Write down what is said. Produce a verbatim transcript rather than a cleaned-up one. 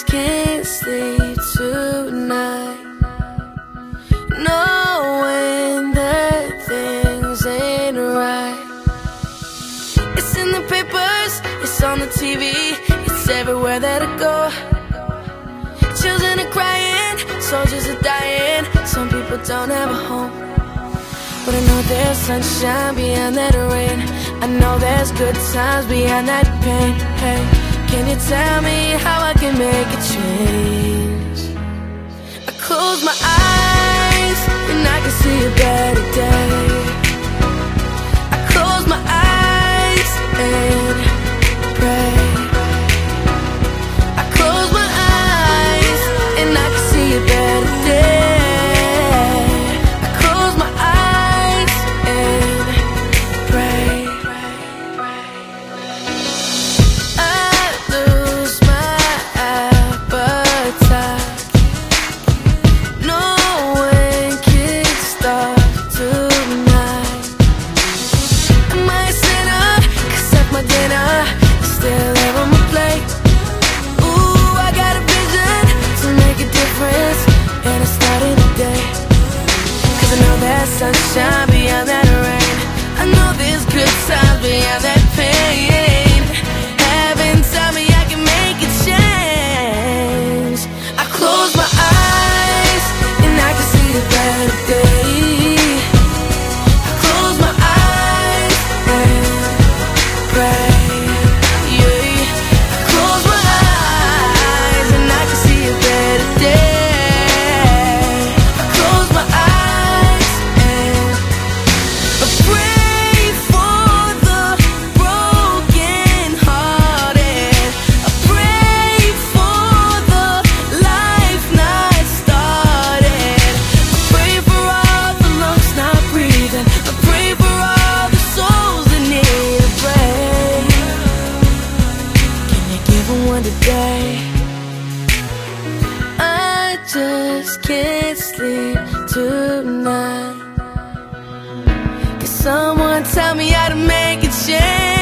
just can't sleep tonight, knowing that things ain't right. It's in the papers, it's on the T V, it's everywhere that I go. Children are crying, soldiers are dying, some people don't have a home. But I know there's sunshine beyond that rain, I know there's good times beyond that pain. Hey, can you tell me how I can make a change? I close my eyes and I can see a better day. I close my eyes and pray. I close my eyes and I can see a better day. I close my eyes and pray. I lose my appetite, no one can stop tonight. Am I a sinner? 'Cause at my dinner you still have on my plate. Ooh, I got a vision to make a difference, and I started today. 'Cause I know there's sunshine beyond that rain, I know there's good times beyond that pain. Heaven tell me I can make a change. I close my eyes and I can see a better day. I close my eyes and pray. Yeah. I close my eyes and I can see a better day. I close my eyes and I pray for the broken hearted. I pray for the life not started. I pray for all the lungs not breathing. I pray for all the souls that need a break. Can you give them one today? I just can't sleep tonight. Can someone tell me how to make a change?